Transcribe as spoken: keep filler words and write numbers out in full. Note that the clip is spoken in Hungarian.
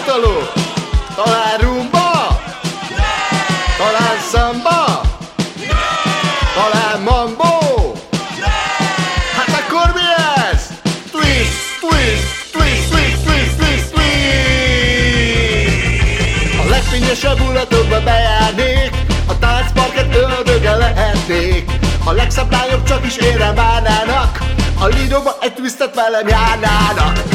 Italo, talán rumba, talán samba, talán mambo. Hát akkor mi ez? Twist, twist, twist, twist, twist, twist, twist. A legfényesebb hullatokba bejárnék, a táncparket ördöge lehetnék. A legszebb lányok csak is érem várnának, a Lidóba egy twistet velem járnának.